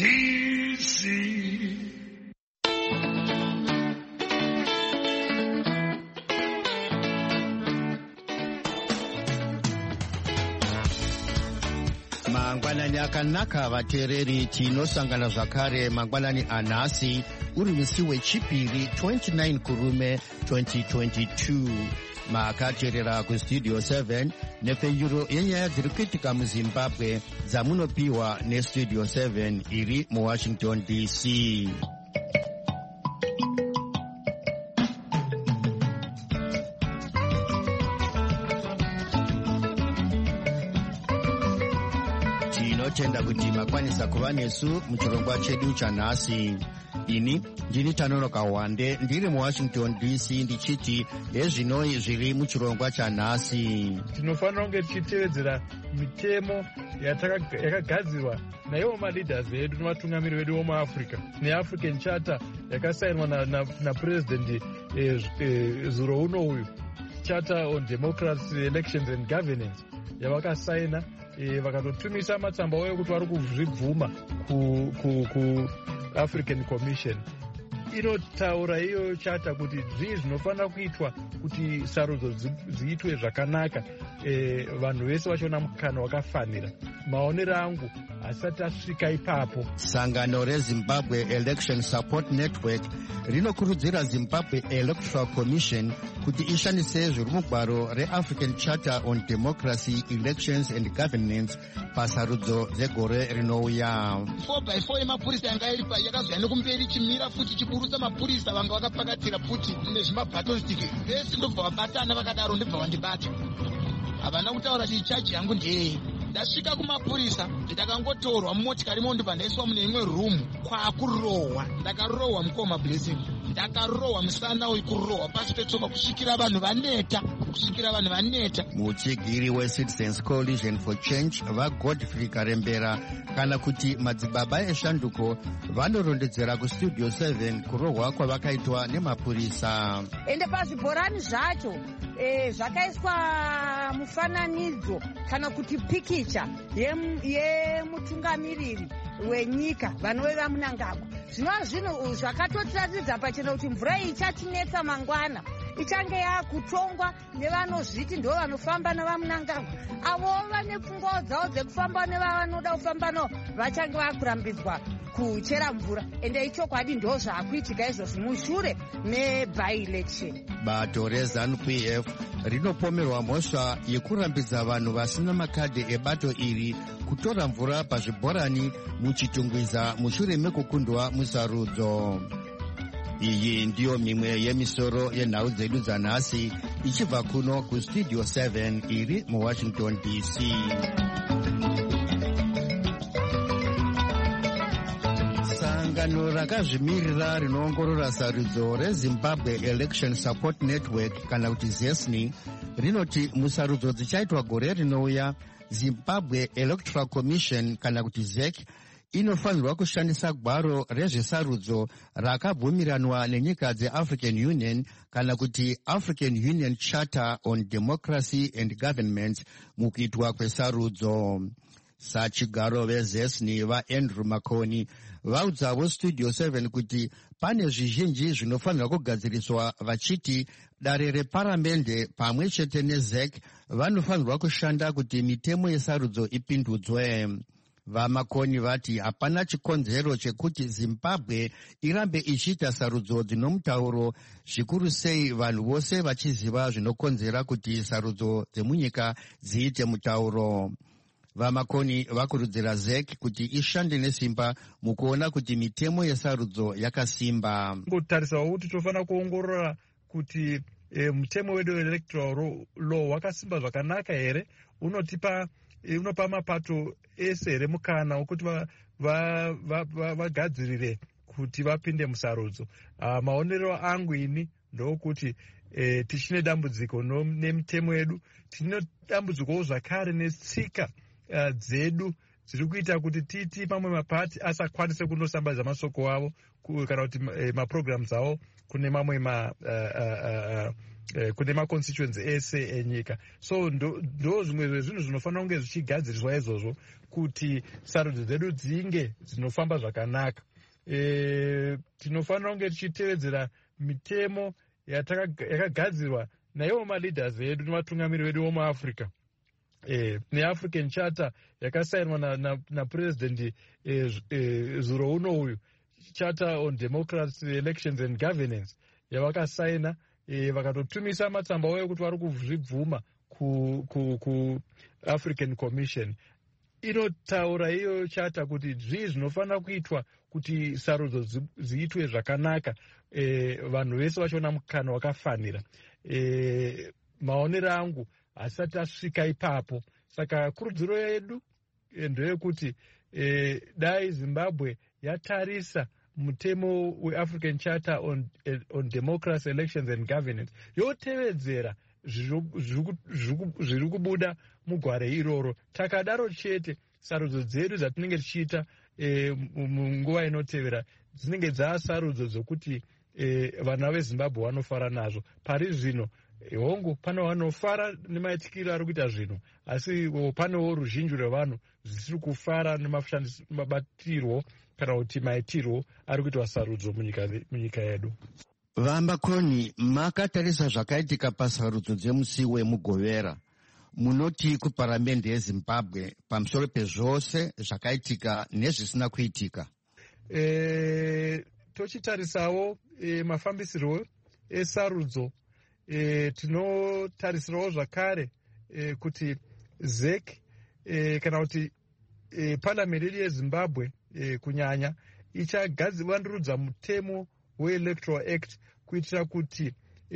DC. Mangwanani akanaka vateereri, tinosangana zvakare mangwanani anhasi uri musi wechipiri 29 kurume 2022. Makateerera kustudio 7 nepfenyuro yenyaya dziri kuitika muzimbabwe dzamunopiwa nestudio 7 iri muwashington DC. Tinotenda kuti makwanisa kuva nesu muchirongwa chedu chanhasi. Ini ndini Tanonoka Wande ndiri muwashington DC ndichiti ezvinoi zviri muchirongwa chanhasi. Tinofanira kunge tichitevedzera mitemo yakagadzirwa naivo maleaders edu nevatungamiri vedu vomuAfrica neAfrican Charter yakasainwa naPresident zuro uno uyu, Charter on Democracy, Elections and Governance yavakasaina vakatotumisa matsamba avo ekuti vari kuzvibvuma ku-African Commission. Inotaura iyo chata kuti zvii zvinofanira kuitwa kuti sarudzo dziitwe zvakanaka, vanhu vese vachiona mukana wakafanira. Maonero angu asati asvika ipapo. Sangano reZimbabwe Election Support Network rinokurudzira Zimbabwe Electoral Commission kuti ishandise zviri mugwaro reAfrican Charter on Democracy, Elections and Governance pasarudzo dzegore rinouya. 4x4 yemapurisa yanga iripa yakazoya nekumberi chimira futi chiburutsa mapurisa vanga vakapakatira futi nezvimabhatonstic vese ndobva vabatana vakadaro ndobva vandibata. Havana kutaura kuti chaji yangu ndeyei. Ndasvika kumapurisa ndakangotorwa mumotikari ndobva ndaiswa mune imwe room kwakurohwa. Ndakarohwa mukoma blessing, ndakarohwa musana uyu kurohwa pasi petsoka kusvikira vanhu vaneta. Muchigiri weCitizens Coalition for Change vaGodfrey Karembera kana kuti madzibaba eshanduko vanorondedzera kustudio 7 kurohwa kwavakaitwa nemapurisa. Ende pazvibhorani zvacho zvakaiswa mufananidzo kana kuti pikicha yemutungamiriri wenyika vanove vaMnangagwa. Zvinhu zvakatotiratidza pachena kuti mvura iyi ichatinetsa mangwana ichange yakutongwa nevanozviti ndo vanofamba nevaMnangagwa. Avo vane pfungwa dzavo dzekufamba nevanoda kufamba navo vachange vakurambidzwa kuchera mvura. Ende ichokwadi ndo zvaakuitika izvozvi mushure meby-election. Bato reZANU-PF rinopomerwa mhosva yekurambidza vanhu vasina makadhi ebato iri kutora mvura pazvibhorani muchitungwiza mushure mekukundwa musarudzo. Iyi ndiyo mimwe yemisoro yenhau dzedu dzanhasi ichibva kuno kustudio 7 iri muwashington DC. Sangano rakazvimirira rinoongorora sarudzo reZimbabwe Election Support Network kana kuti ZESNI rinoti musarudzo dzichaitwa gore rinouya, Zimbabwe Electoral Commission kana kuti ZEC inofanirwa kushandisa gwaro rezvesarudzo rakabvumiranwa nenyika dzeAfrican Union kana kuti African Union Charter on Democracy and Government mukuitwa kwesarudzo. Sachigaro vezesni vaAndrew Makoni vaudzavo studio 7 kuti pane zvizhinji zvinofanirwa kugadziriswa, vachiti dare reparamende pamwe chete neZEC vanofanirwa kushanda kuti mitemo yesarudzo ipindudzwe. VaMakoni vati hapana chikonzero chekuti Zimbabwe irambe ichiita sarudzo dzinomutauro, zvikuru sei vanhu vose vachiziva zvinokonzera kuti sarudzo dzemunyika dziite mutauro. VaMakoni vakurudzira ZEC kuti ishande nesimba mukuona kuti mitemo yesarudzo yakasimba. Kutarisawo kuti tofanira kuongorora kuti mutemo wedu electoral law wakasimba zvakanaka here, unopa mapato ese here mukana wekuti vagadzirire kuti vapinde musarudzo. Maonero angu ini ndokuti tichine dambudziko nemitemo yedu, tine dambudziko zvakare netsika dzedu dziri kuita kuti titi mamwe mapati asakwanise kundosambadza masoko avo kana kuti maprograms avo kune mamwe kune maconstituency ese enyika. So ndo zvimwe zvezvinhu zvinofanira kunge zvichigadziriswa izvozvo kuti sarudzo dzedu dzinge dzinofamba zvakanaka. Tinofanira kunge tichitevedzera mitemo yakagadzirwa naivo maleaders edu nematungamiri vedu vomuafrica, neAfrican Charter yakasainwa naPresident zuro uno uyu, Charter on Democracy, Elections and Governance, yavakasaina vakatotumisa matsamba avo ekuti vari kuzvibvuma kuAfrican Commission. Inotaura iyo chata kuti zvii zvinofanira kuitwa kuti sarudzo ziitwe zvakanaka, vanhu vese vachiona mukana wakafanira. Maonero angu asati asvika ipapo. Saka kurudziro yedu ndeyekuti dai Zimbabwe yatarisa mutemo weAfrican Charter on Democracy, Elections and Governance, yotevedzera zviri kubuda mugware iroro. Takadaro chete sarudzo dzedu dzatinenge tichiita munguva inotevera dzinenge dzaasarudzo dzokuti vana veZimbabwe vanofara nazvo. Pari zvino hongu pane vanofara nemaitikiro ari kuita zvinhu, asi panewo ruzhinji rwevanhu zvisiri kufara nemabatirwo kana kuti maitirwo ari kuitwa sarudzo munyika yedu. Vamakoni, makatarisa zvakaitika pasarudzo dzemusi wemugovera. Munoti kuparamende yeZimbabwe pamusoro pezvose zvakaitika nezvisina kuitika? Tochitarisawo mafambisirwo esarudzo, tinotarisirawo zvakare kuti ZEC kana kuti parliament yedu yeZimbabwe kunyanya ichagadzirandurudza mutemo weElectoral Act kuitira kuti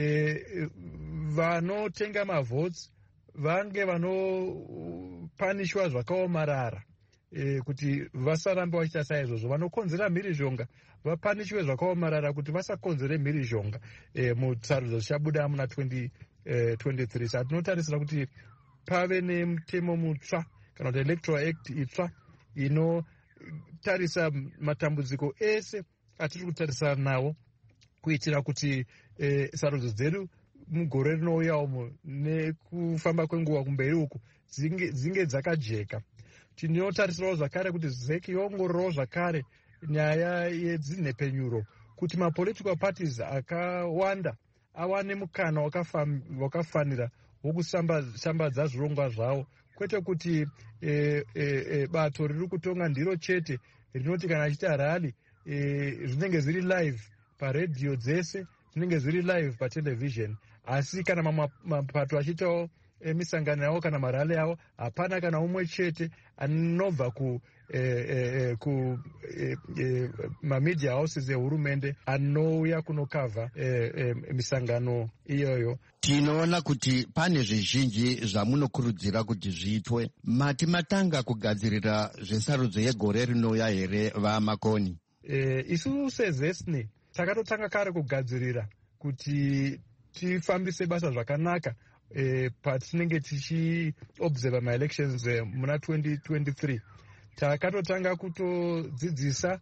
vanotenga mavotes vange vanopanishwa zvakaomarara, kuti vasaramba vachiita saizvozvo. Vanokonzera mhirizhonga vapanishwe zvakaomarara kuti vasakonzere mhirizhonga musarudzo zichabuda muna 2023. Saka tinotarisira kuti pave nemutemo mutsva kana kuti Electoral Act itsva inotarisa matambudziko ese atiri kutarisana nawo, kuitira kuti sarudzo dzedu mugore rinouya umo nekufamba kwenguva kumberi uku dzinge dzakajeka. Tinotarisirawo zvakare kuti ZEC iongororawo zvakare nyaya yedzinhepenyuro, kuti mapolitical parties akawanda awane mukana wakafanira wokushambadza zvirongwa zvavo, kwete kuti bato riri kutonga ndiro chete rinoti kana achiita rally zvinenge zviri live paredhiyo dzese, zvinenge zviri live patelevision, asi kana mapato achiitawo misangano yavo kana marali yavo hapana kana umwe chete anobva ku mamedia houses ehurumende anouya kunokavha misangano iyoyo. Tinoona kuti pane zvizhinji zvamunokurudzira kuti zviitwe. Mati matanga kugadzirira zvesarudzo yegore rinouya here vamakoni? Isu seZESNI takatotanga kare kugadzirira kuti tifambise basa zvakanaka patinenge tichiobserva maelections muna 2023. Takatotanga kutodzidzisa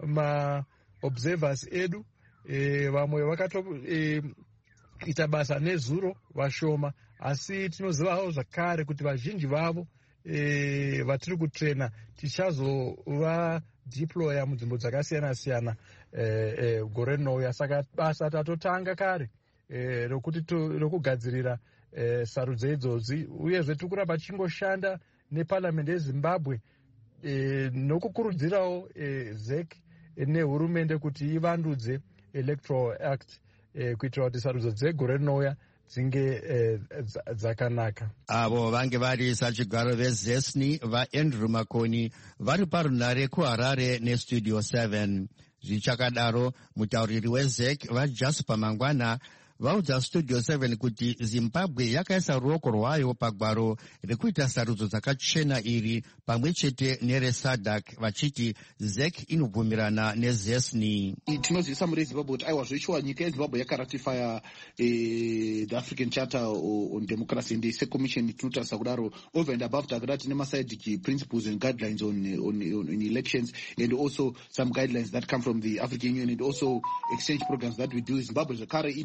maobservers edu, vamwe vakatoita basa nezuro vashoma, asi tinozivawo zvakare kuti vazhinji vavo vatiri kutrena tichazova deploya munzvimbo dzakasiyana-siyana gore rinouya. Saka basa tatotanga kare rokugadzirira sarudzo idzodzi, uyezve tiri kuramba tichingoshanda neparliament yeZimbabwe nokukurudzirawo ZEC nehurumende kuti ivandudze Electoral Act kuitira kuti sarudzo dzegore rinouya dzinge dzakanaka. Avo vange vari sachigaro veZESNI vaAndrew Makoni vari parunare kuHarare neStudio 7. Zvichakadaro mutauriri weZEC vaJasper Mangwana vaudza Studio 7 kuti Zimbabwe yakaisa ruoko rwayo pagwaro rekuita sarudzo dzakachena iri pamwe chete nereSADC, vachiti ZEC inobvumirana neZESNI. Tinozivisa mureZimbabwe kuti aiwa zvoishiwa nyika yeZimbabwe yakaratifya the African Charter on Democracy and the Commission. Tinotarisa kudaro over and above takada tine masaidic principles and guidelines on elections, and also some guidelines that come from the African Union, and also exchange programs that we do. Zimbabwe zvakare imember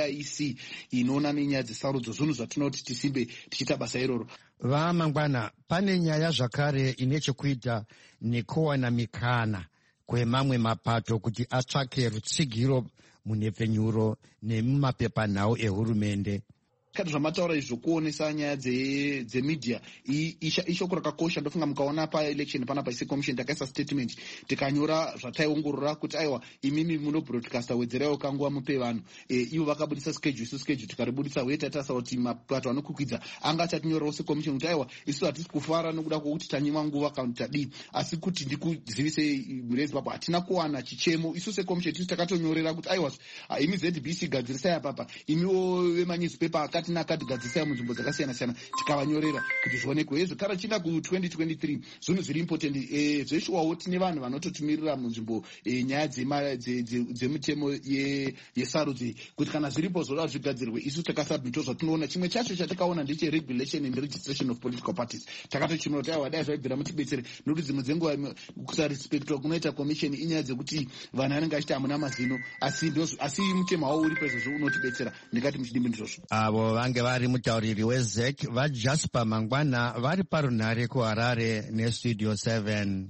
IEC inoona nenyaya dzesarudzo, zvinhu zvatinoda kuti tisimbe tichiita basa iroro. Vamangwana, pane nyaya zvakare ine chekuita nekuwana mikana kwemamwe mapato kuti atsvake rutsigiro munhepfenyuro nemumapepanhau ehurumende. Kati zvamataura izvo kuonesa nyaya dzemidhia ishoko rakakosha. Ndofunga mukaona paelection panapa secommission takaisa statement tikanyora zvataiongorora kuti aiwa imimi munobroadcasta wedzeraiwo kanguva mupe vanhu, ivo vakabudisa schedule, isu schedule tikaribudisa uye tatarisa kuti mapato anokukwidza anga achatinyorerawo secommission kuti aiwa isu hatisi kufara nokuda kwokuti tanyima nguva kana tadii, asi kuti ndikuzivise murezimbabwe hatina kuwana chichemo. Isu secommission tisu takatonyorera kuti aiwa imi ZBC gadzirisai apapa, imiwo vemanewspaper akati nakati gadzirisai munzvimbo dzakasiyana-siyana, tikavanyorera kuti zvionekwe. Zvekare china ku2023 zvinhu zviri important zveshuwawo tine vanhu vanototumirira munzvimbo nyaya dzemitemo yesarudzo kuti kana zviripo zvoda zvigadzirwe isu takasubmito zvatinoona. Chimwe chacho chatakaona ndeche regulation and registration of political parties. Takatochimira kuti aiwa dai zvaibvira mutibetsere nokuti dzimwe dzenguva kusarespektwa kunoita commission inyaya dzekuti vanhu anenge achiti hamuna mazino, asi mutemo wawo uri pezvozvo unotibetsera. Ndingati muchidimbi ndizvozvo. Avo vange vari mutauriri weZEC vaJasper Mangwana vari parunhare kuHarare neStudio 7.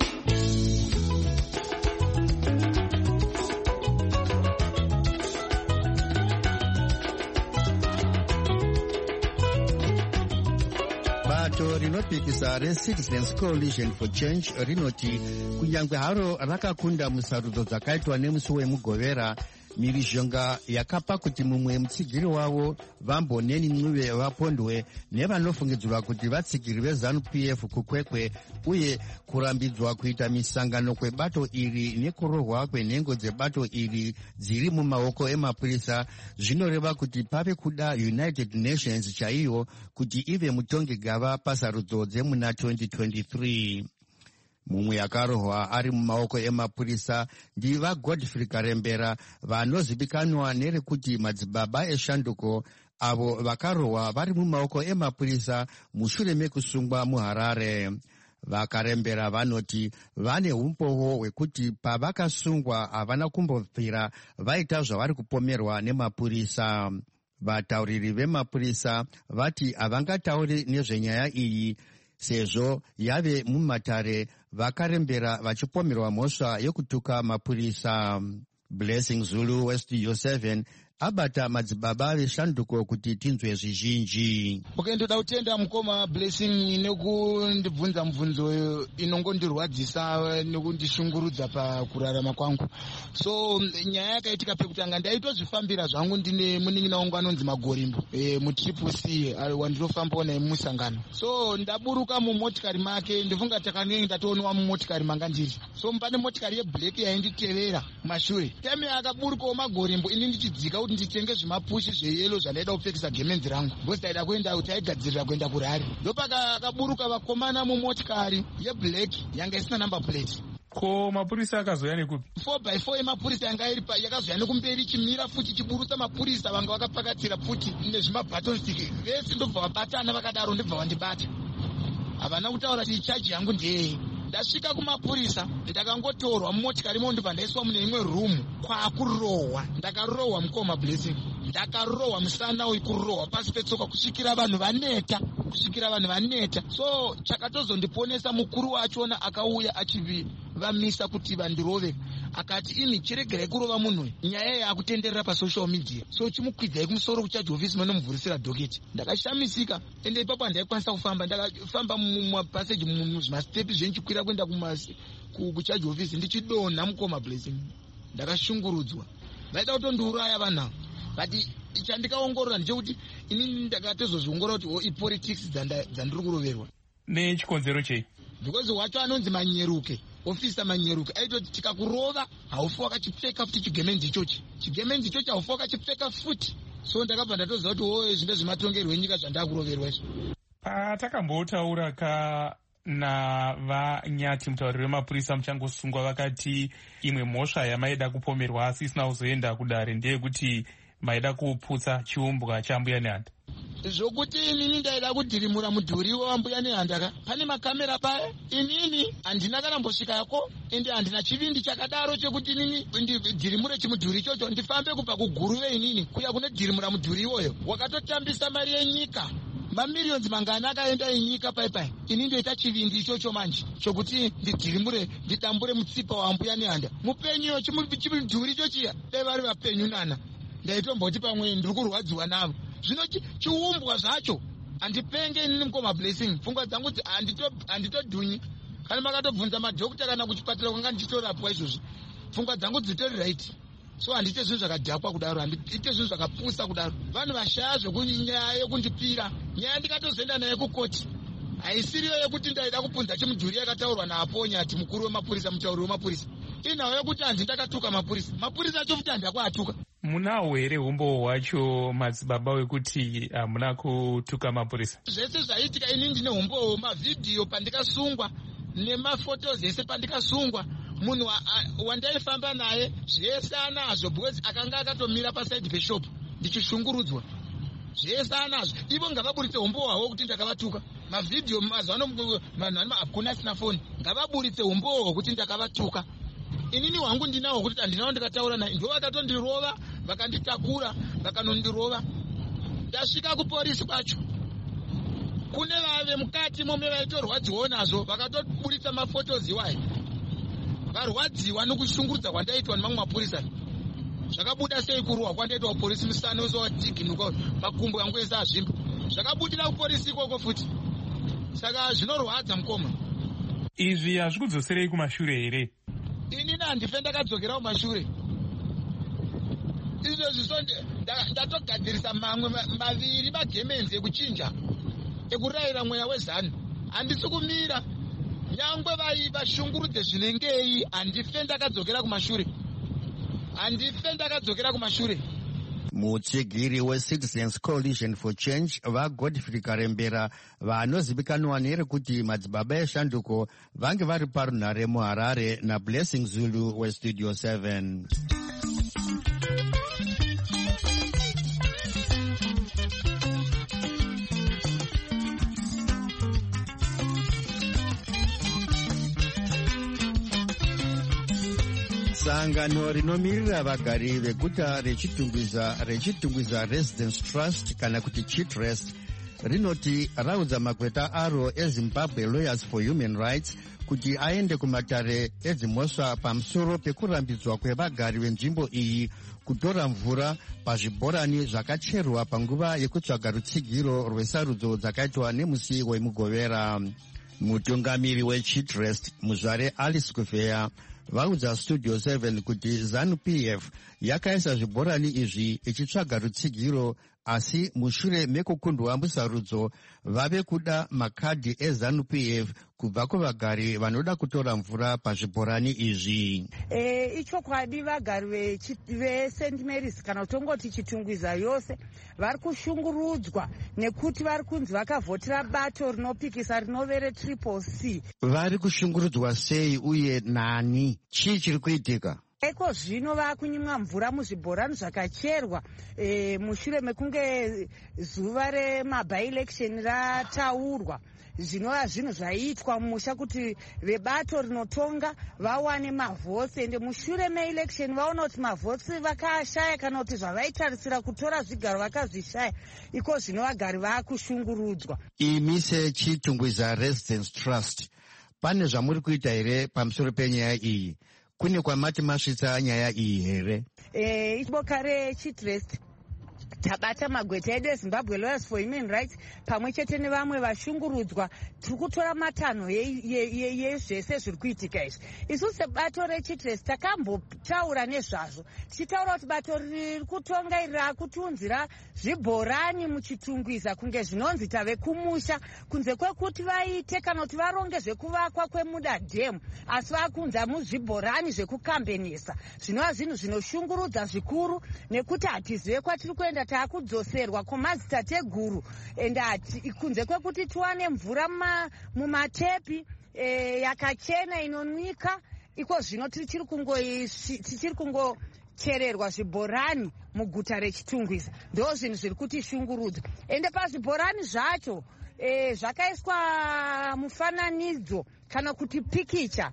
Bato rinopikisa reCitizens Coalition for Change rinoti kunyange haro rakakunda musarudzo dzakaitwa nemusi wemugovera, mhirizhonga yakapa kuti mumwe mutsigiri wavo Vamboneni Mncube vapondwe nevanofungidzirwa kuti vatsigiri veZANU-PF kukwekwe, uye kurambidzwa kuita misangano kwebato iri nekurohwa kwenhengo dzebato iri dziri mumaoko emapurisa zvinoreva kuti pave kuda United Nations chaiyo kuti ive mutongegava pasarudzo dzemuna 2023. Mumwe akarohwa ari mumaoko emapurisa ndiva Godfrey Karembera vanozivikanwa nerekuti madzibaba eshanduko, avo vakarohwa vari mumaoko emapurisa mushure mekusungwa muHarare. Vakarembera vanoti vane umbowo hwekuti pavakasungwa havana kumbopfira vaita zvavari kupomerwa nemapurisa. Vatauriri vemapurisa vati havangatauri nezvenyaya iyi sezvo yave mumatare, vakarembera vachipomerwa mhosva yokutuka mapurisa. Blessing Zulu, weStudio 7, abata madzibaba veshanduko kuti tinzwe zvizhinji. Ndoda kutenda mukoma Blessing nekundibvunza mubvunzo inongondirwadzisa nekundishungurudza pakurarama kwangu. So nyaya yakaitika pekutanga ndaitozvifambira zvangu ndine munin'ina wangu anonzi Magorimbo muTriple C wandinofambawo naye mumusangano. So ndaburuka mumotikari make, ndifunga takanenge ndatoonwa mumotikari manga ndiri. So pane motikari yeblack yainditevera mashure. Time akaburukawo Magorimbo ini ndichidzika kuti nditenge zvimapushi zveyelo zvandaida kupfekisa gemenzi rangu, because ndaida kuenda kuti aigadzirira kuenda kuRari. Ndopaka akaburuka vakomana mumotikari yeblack yanga isina number plate. Ko mapurisa akazoya nekupi? 4x4 yemapurisa yanga iripa yakazoya nekumberi ichimira futi ichiburutsa mapurisa vanga vakapakatira futi nezvimabhatonstiki vese. Ndobva vabatana vakadaro ndobva vandibata. Havana kutaura kuti chaji yangu ndeyei. Ndasvika kumapurisa ndakangotorwa mumotikari imo ndobva ndaiswa mune imwe room kwakurohwa. Ndakarohwa mukoma Blessing, ndakarohwa musana uyu, kurohwa pasi petsoka kusvikira vanhu vaneta. So chakatozondiponesa mukuru wachona akauya achivamisa kuti vandirove, akati imi chiregerai kurova munhu, nyaya yakutenderera pasocial media, so chimukwidzai kumusoro kuchaji ofisi manomuvhurisira dhoketi. Ndakashamisika ende ipapo handaikwanisa kufamba, ndakafamba mumapaseji muzvimastepi zvenchikwira kuenda kuchaji ofisi ndichidonha mukoma Blessing. Ndakashungurudzwa, vaida kutondiuraya vanhu. But chandikaongorora ndechekuti inini ndakatozozviongorora kuti ipolitics dzandiri kuroverwa. Nechikonzero chei? Because wacho anonzi Manyeruke, ofisa Manyeruke, aitoti tikakurova haufu wakachipfeka futi chigemenzi ichochi haufu wakachipfeka futi. So ndakabva ndatoziva kuti zvinhu zvematongerwo enyika zvandakuroverwa izvo. Takambotaura navanyati mutauriri wemapurisa muchangosungwa vakati imwe mhosva yamaida kupomerwa asi isina kuzoenda kudare ndeyekuti maida kuputsa chiumbwa chambuya nehanda? Zvokuti inini ndaida kudhirimura mudhuri wambuya nehanda pane makamera paya. Inini handina kana mbosvikako ende handina chivindi chakadaro chekuti inini ndidhirimure chimudhuri ichocho ndifambe kubva kuguruve inini kuya kunodhirimura mudhuri iwoyo wakatotambisa mari yenyika. Mamiriyonzi mangana akaenda enyika paipai. Ini ndoita chivindi ichocho manje chokuti ndidhirimure ndidambure mutsipa wambuya nehanda. Mupenyu chimudhuri ichochiya dai vari vapenyu nana ndaitomboti pamwe ndiri kurwadziwa navo. Zvino chiumbwa zvacho handipenge inini mukoma blessing. Pfungwa dzangu kuti handitodhunyi. Kana makatobvunza madhokota kana kuchipatara kwanga ndichitorapwa izvozvi pfungwa dzangu dzitori right. So handite zvinhu zvakadhakwa kudaro, handite zvinhu zvakapusa kudaro. Vanhu vashaya zvekunyaya yekundipira. Nyaya ndikatozoenda naye kukoti haisiriyo yekuti ndaida kupunza chimudhuri yakataurwa naaponya ati mukuru wemapurisa, mutauri wemapurisa. Inhawo yekuti hanzi ndakatuka mapurisa. Mapurisa acho futi handakwaatuka. Munawo here umbowo hwacho madzibaba wekuti hamuna kutuka mapurisa? Zvese zvaiitika ini ndine umbowo, mavhidhiyo pandikasungwa nemafotos ese pandikasungwa. Munhu wandaifamba naye zvese anazvo because akanga akatomira pasaidi peshop ndichishungurudzwa. Zvese anazvo. Ivo ngavaburitse umbowo hwavo kuti ndakavatuka. Mavhidhiyo mazano vanhu hakuna sina foni. Ngavaburitse umbowo hwokuti ndakavatuka. Inini hwangu ndinawo kuti handinawo ndikataura naye. Ndo vakatondirova vakanditakura vakanondirova. Ndasvika kuporisi kwacho. Kune vave mukati momwe vaitorwadziwawo nazvo vakatoburitsa mafotozi iwayo. Varwadziwa nokushungurudza kwandaitwa nemamwe mapurisa. Zvakabuda sei kurwa kwandaitwa kuporisi musana wese wadhiginuka makumbo yangu ese azvimba. Zvakabudira kuporisi ikoko futi. Saka zvinorwadza mukoma. Izvi hazvikudzoserei kumashure here? Inini handife ndakadzokera kumashure. Izvozvi ndatogadzirisa mamwe maviri magemenzi ekuchinja ekurayira mweya wezanu. Handisi kumira. Nyangwe vashungurudze zvinengei handife ndakadzokera kumashure. Handife ndakadzokera kumashure. Mutsigiri weCitizens Coalition for Change vaGodfrey Karembera vanozivikanwa nerekuti madzibaba eshanduko vange vari parunhare muHarare naBlessing Zulu weStudio 7. Sangano rinomirira vagari veguta rechitungwiza Residence Trust kana kuti Chitrust rinoti raudza makweta aro eZimbabwe Lawyers for Human Rights kuti aende kumatare edzimhosva pamusoro pekurambidzwa kwevagari venzvimbo iyi kutora mvura pazvibhorani zvakacherwa panguva yekutsvaga rutsigiro rwesarudzo dzakaitwa nemusi wemugovera. Mutungamiri weChitrust muzvare Alice Kufeya vaudza Studio 7 kuti ZANU-PF yakaisa zvibhorani izvi ichitsvaga rutsigiro, asi mushure mekukundwa musarudzo vave kuda makadhi eZANU-PF kubva kuvagari vanoda kutora mvura pazvibhorani izvi. Ichokwadi vagari veSt Mary's kana kutongoti Chitungwiza yose vari kushungurudzwa nekuti vari kunzi vakavhotera bato rinopikisa rinovere CCC. Vari kushungurudzwa sei uye nani? Chii chiri kuitika? Eko zvino vakunyimwa mvura muzvibhorani zvakacherwa mushure mekunge zuva remabhi-election rataurwa. Zvinova zvinhu zvaiitwa mumusha kuti vebato rinotonga vawane mavhotsi, ende mushure meelection vaona kuti mavhotsi vakashaya kana kuti zvavaitarisira kutora zvigaro vakazvishaya. Iko zvino vagari vakushungurudzwa. Imi seChitungwiza Residence Trust pane zvamuri kuita here pamusoro penyaya iyi? Kune kwamati masvitsa nyaya iyi here? Iboka reChitrust tabata magweta edu eZimbabwe Lawyers for Human Rights pamwe chete nevamwe vashungurudzwa. Tiri kutora matanho yezvese zviri kuitika izvi. Isu sebato reChitrust takambotaura nezvazvo tichitaura kuti bato riri kutonga iri rakutunzira zvibhorani muchitungwiza kunge zvinonzi tave kumusha kunze kwekuti vaite kana kuti varonge zvekuvakwa kwemuda dhemu, asi vakunza muzvibhorani zvekukambenesa. Zvinova zvinhu zvinoshungurudza zvikuru nekuti hatizive kwatiri kuenda taakudzoserwa kwamadzitateguru ende kunze kwekuti tiwane mvura mumatepi yakachena inonwika. Iko zvino tichiri kuchererwa zvibhorani muguta reChitungwiza. Ndo zvinhu zviri kutishungurudza. Ende pazvibhorani zvacho zvakaiswa mufananidzo kana kuti pikicha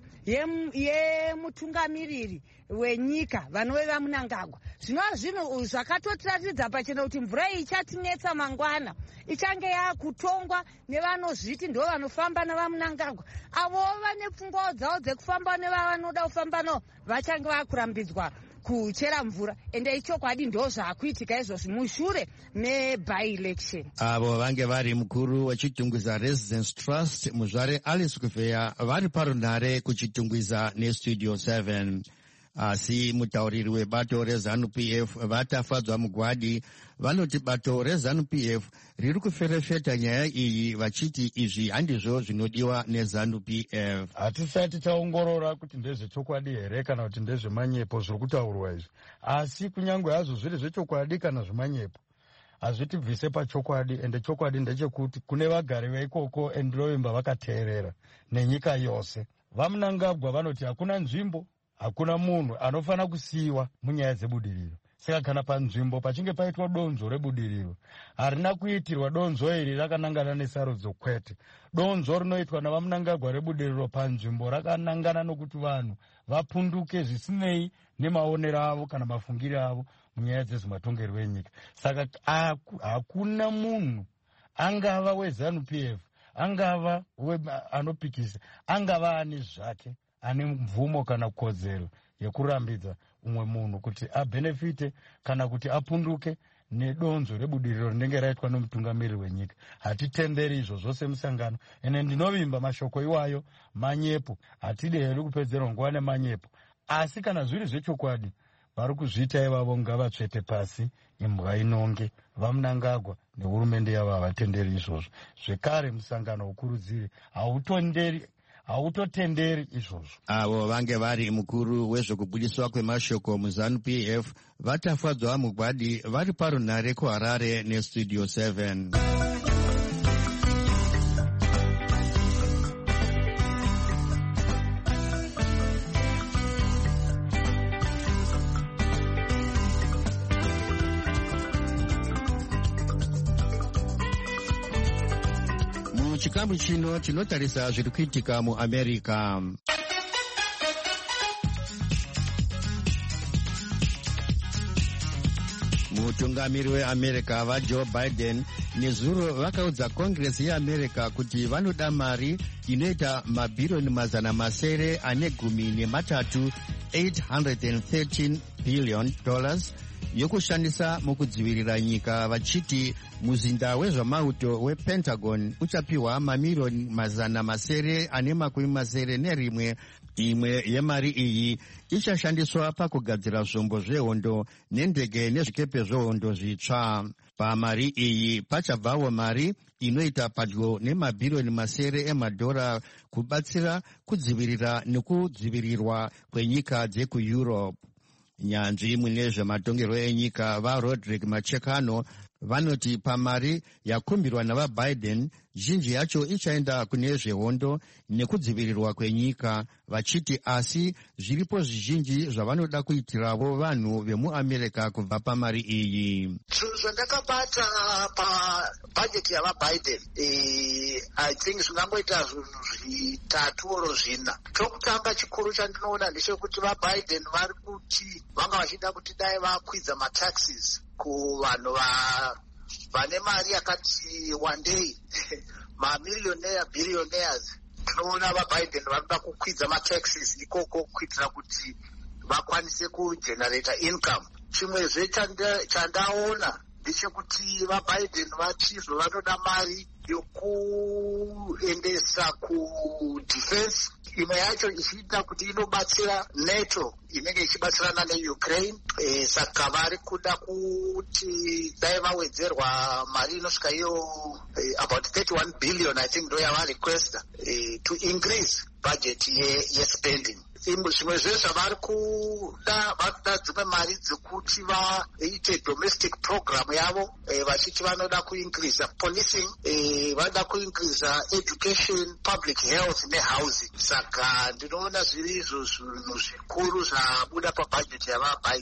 yemutungamiriri wenyika vanove vaMnangagwa. Zvinova zvinhu zvakatotiratidza pachena kuti mvura iyi ichatinetsa mangwana, ichange yakutongwa nevanozviti ndo vanofamba navaMnangagwa. Avo vane pfungwa dzavo dzekufamba nevanoda kufamba navo vachange vakurambidzwa kuchera mvura. Ende ichokwadi ndo zvaakuitika izvozvi mushure meby-election. Avo vange vari mukuru weChitungwiza Residence Trust muzvare Alice Kufeya vari parunhare kuChitungwiza neStudio 7. Asi mutauriri webato reZANU-PF vatafadzwa mugwadi vanoti bato reZANU-PF riri kuferefeta nyaya iyi vachiti izvi handizvo zvinodiwa neZANU-PF. Hatisati taongorora kuti ndezvechokwadi here kana kuti ndezvemanyepo zviri kutaurwa izvi, asi kunyange hazvo zviri zvechokwadi kana zvemanyepo hazvitibvise pachokwadi. Ende chokwadi ndechekuti kune vagari veikoko endirovimba vakateerera nenyika yose. VaMnangagwa vanoti hakuna nzvimbo, hakuna munhu anofana kusiyiwa munyaya dzebudiriro. Saka kana panzvimbo pachinge paitwa donzo rebudiriro, harina kuitirwa donzo iri rakanangana nesarudzo kwete. Donzo rinoitwa navaMnangagwa rebudiriro panzvimbo rakanangana nokuti vanhu vapunduke zvisinei nemaonero avo kana mafungiro avo munyaya dzezvematongerwo enyika. Saka hakuna munhu, angava weZANU-PF, angava anopikisa, angava ani zvake, ane mvumo kana kodzero yekurambidza umwe munhu kuti abhenefite kana kuti apunduke nedonzo rebudiriro rinenge raitwa nomutungamiriri wenyika. Hatitenderi izvo zvose musangano. Ene ndinovimba mashoko iwayo manyepo. Hatidi hedu kupedzerwa nguva nemanyepo. Asi kana zviri zvechokwadi, vari kuzviita ivavo ngavatsvete pasi imbwa inonge. VaMnangagwa nehurumende yavo havatenderi izvozvo. Zvekare musangano ukurudziri hautotenderi izvozvo. Avo vange vari mukuru wezvokubudiswa kwemashoko muZANU-PF vatafadzwa mugwadi vari parunhare kuHarare neStudio 7. Muchikamu chino tinotarisa zviri kuitika muAmerica. Mutungamiri weAmerica vaJoe Biden nezuro vakaudza Congress yeAmerica kuti vanoda mari inoita mabhirioni mazana masere ane gumi nematatu $813 billion yokushandisa mukudzivirira nyika, vachiti muzinda wezvamauto wePentagon uchapiwa mamirioni mazana masere ane makumi masere nerimwe. Imwe yemari iyi ichashandiswa pakugadzira zvombo zvehondo nendege nezvikepe zvehondo zvitsva. Pamari iyi pachabvawo mari inoita padyo nemabhirioni masere emadhora kubatsira kudzivirira nekudzivirirwa kwenyika dzekuEurope. Nyanzvi mune zvematongerwo enyika vaRodrick Machekano vanoti pamari yakumbirwa navaBiden zhinji yacho ichaenda kune zvehondo nekudzivirirwa kwenyika, vachiti asi zviripo zvizhinji zvavanoda kuitiravo vanhu vemuAmerica kubva pamari iyi. Zvandakabata pabhajeti yavaBiden, I think zvingangoita zvinhu zvitatu oro zvina. Chokutanga chikuru chandinoona ndechekuti vaBiden vari kuti vanga vachida kuti dai vakwidza mataxes kuvanhu vane mari yakati wandei mamillionaire billionaires. Tinoona vaBiden vanoda kukwidza mataxes ikoko kuitira kuti vakwanise kugenerata income. Chimwezve chandaona ndechekuti vaBiden vachizvo vanoda mari yokuendesa kudefense, imwe yacho ichiita kuti inobatsira NATO inenge ichibatsirana neUkraine. Saka vari kuda kuti dai vawedzerwa mari inosvika iyo about 31 billion I think ndo yavari requesta to increase budget yespending. Zvimwe zvezvo vari kuda dzimwe mari dzekuti vaite domestic program yavo, vachiti vanoda kuincreasa policing, vanoda kuincreasa education, public health nehousing. Saka ndinoona zviri izvo zvinhu zvikuru zvabuda pabhajeti yavaBiden.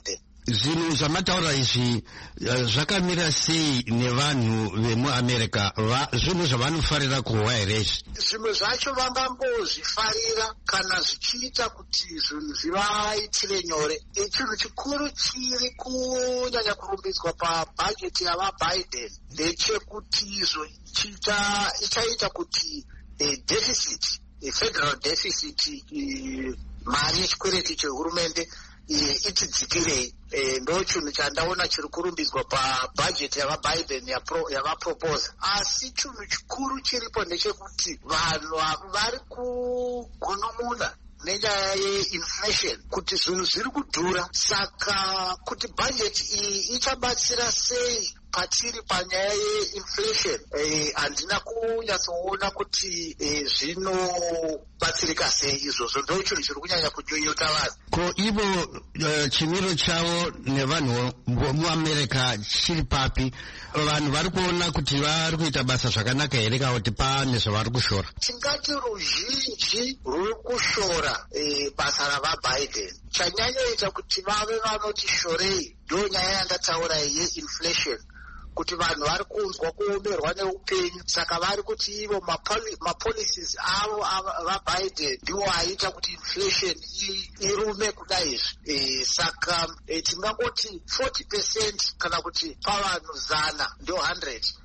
Zvinhu zvamataura izvi zvakamira sei nevanhu vemuamerica? Zvinhu zvavanofarira kuhwa here izvi? Zvimwe zvacho vangambozvifarira kana zvichiita kuti zvinhu zvivaitire nyore. Chinhu chikuru chiri kunyanya kurumbidzwa pabhajeti yavaBiden ndechekuti izvo ichaita kuti deficit, federal deficit, mari yechikwereti chehurumende itidzikirei. Ndo chinhu chandaona chiri kurumbidzwa pabhajeti yavaBiden yavaproposa. Asi chinhu chikuru chiripo ndechekuti vanhu vari kugunun'una nenyaya yeinflation, kuti zvinhu zviri kudhura. Saka kuti bhajeti iyi ichabatsira sei patiri panyaya yeinflation, handina kunyatsoona kuti zvinobatsirika sei izvozvo. Ndo chinhu chiri kunyanya kunyunyuta vanhu. Ko ivo chimiro chavo nevanhu muamerica chiri papi? Vanhu vari kuona kuti vari kuita basa zvakanaka here kana kuti pane zvavari kushora? Tingati ruzhinji ruri kushora basa ravaBiden. Chanyanyoita kuti vave vanoti shorei ndo nyaya yandataura yeinflation, kuti vanhu vari kunzwa kuomerwa neupenyu. Saka vari kuti ivo mapolicies avo vaBiden ndiwo aita kuti inflation irume kudai izvi. Saka tingangoti 40% kana kuti pavanhu 100 ndo 100,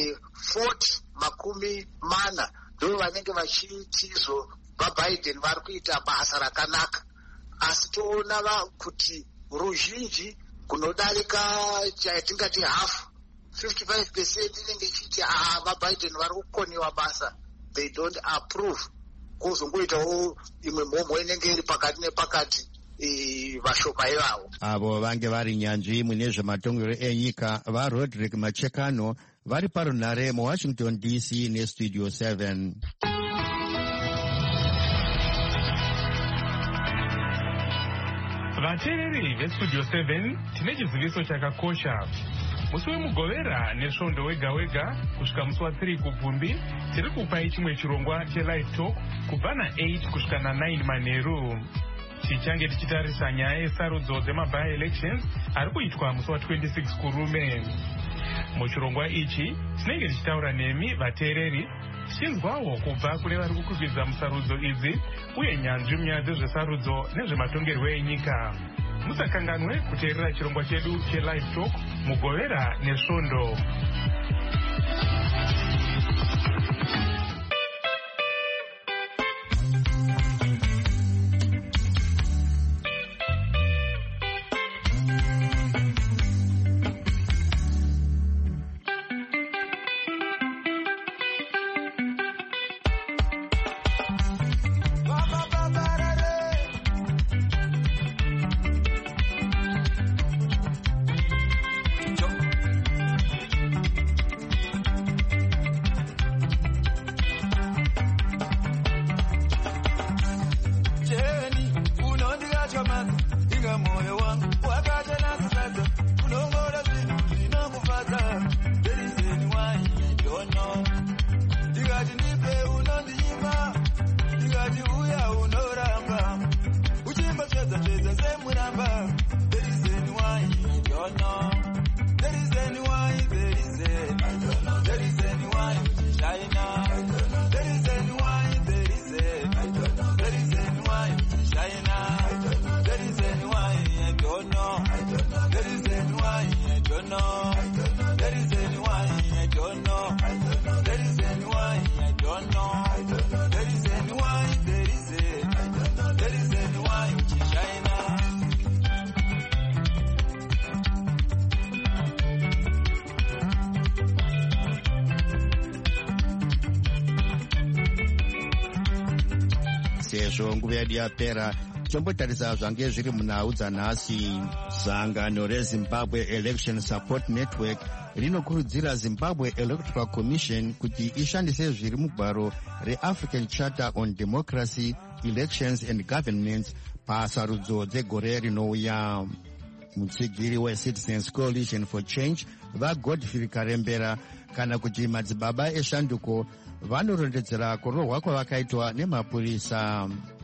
40 ndo vanenge vachiti izvo vaBiden vari kuita basa rakanaka. Asi toona kuti ruzhinji kunodarika chatingati hafu, 55% inenge ichiti vaBiden vari kukoniwa basa, they don't approve. Kozongoitawo imwe mhomho inenge iri pakati nepakati vashoma ivavo. Avo vange vari nyanzvi mune zvematongero enyika vaRodrick Machekano vari parunhare muWashington DC nestudio 7. Vateereri vestudio 7 tine chiziviso chakakosha. Musi wemugovera nesvondo wega wega kusvika musi wa3 kubvumbi tiri kupai chimwe chirongwa chelive talk kubva na8 kusvika na9 manheru. Tichange tichitarisa nyaya yesarudzo dzemaby elections ari kuitwa musi wa26 kurume. Muchirongwa ichi tinenge tichitaura nemi vateereri tichinzwawo kubva kune vari kukwikwidzwa musarudzo idzi uye nyanzvi munyaya dzezvesarudzo nezvematongerwo enyika. Musakanganwe kuteerera chirongwa chedu chelive talk mugovera nesvondo. sezvo nguva yedu yapera tombotarisa zvange zviri munhau dzanhasi. Sangano reZimbabwe Election Support Network rinokurudzira Zimbabwe Electoral Commission kuti ishandise zviri mugwaro reAfrican Charter on Democracy, Elections and Governance pasarudzo dzegore rinouya. Mutsigiri weCitizens Coalition for Change vaGodfrey Karembera kana kuti madzibaba eshanduko vanorondedzera kurohwa kwavakaitwa nemapurisa.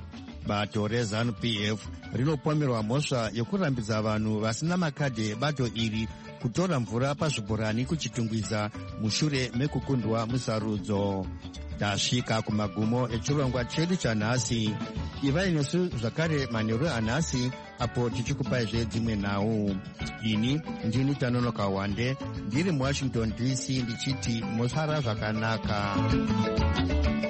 bato reZANU-PF rinopomerwa mhosva yekurambidza vanhu vasina makadhi ebato iri kutora mvura pazvibhorani kuchitungwiza mushure mekukundwa musarudzo. Tasvika kumagumo echirongwa chedu chanhasi. Ivai nesu zvakare manheru anhasi apo tichikupaizve dzimwe nhau. Ini ndini Tanonoka Wande ndiri muWashington DC ndichiti musara zvakanaka.